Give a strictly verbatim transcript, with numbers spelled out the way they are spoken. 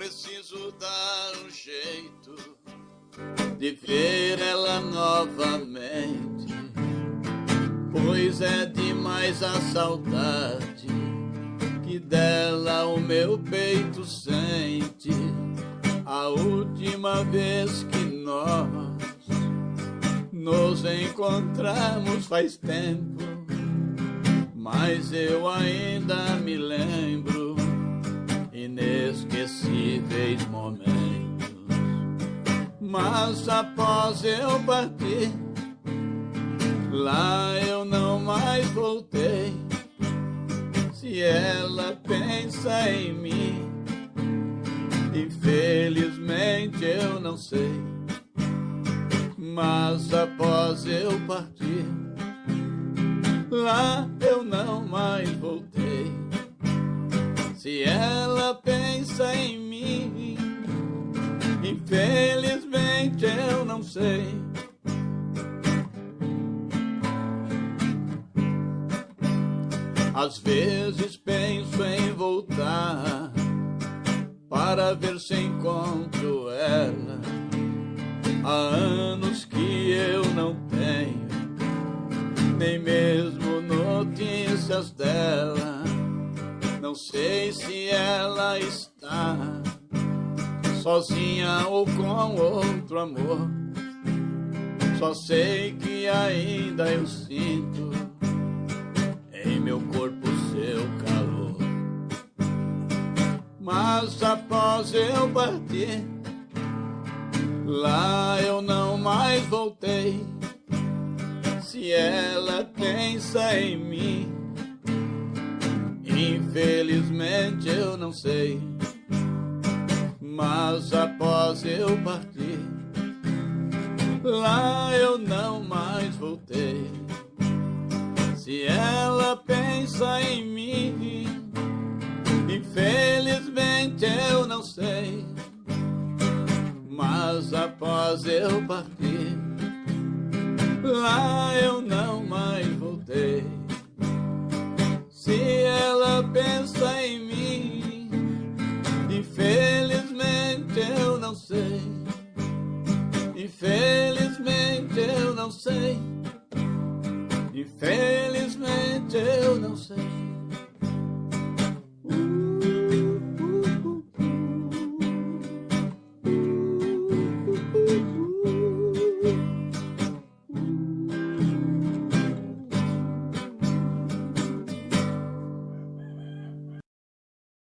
preciso dar um jeito de ver ela novamente, pois é demais a saudade que dela o meu peito sente. A última vez que nós nos encontramos faz tempo, mas eu ainda me lembro inesquecíveis momentos. Mas após eu partir, lá eu não mais voltei. Se ela pensa em mim, infelizmente eu não sei. Mas após eu partir, lá eu não mais voltei. Se ela pensa em mim, infelizmente eu não sei. Às vezes penso em voltar para ver se encontro ela. Há anos que eu não tenho nem mesmo notícias dela. Não sei se ela está sozinha ou com outro amor. Só sei que ainda eu sinto em meu corpo seu calor. Mas após eu partir, lá eu não mais voltei. Se ela pensa em mim, infelizmente eu não sei. Mas após eu partir, lá eu não mais voltei. Se ela pensa em mim, infelizmente eu não sei. Mas após eu partir, lá eu não mais voltei. Se ela pensa em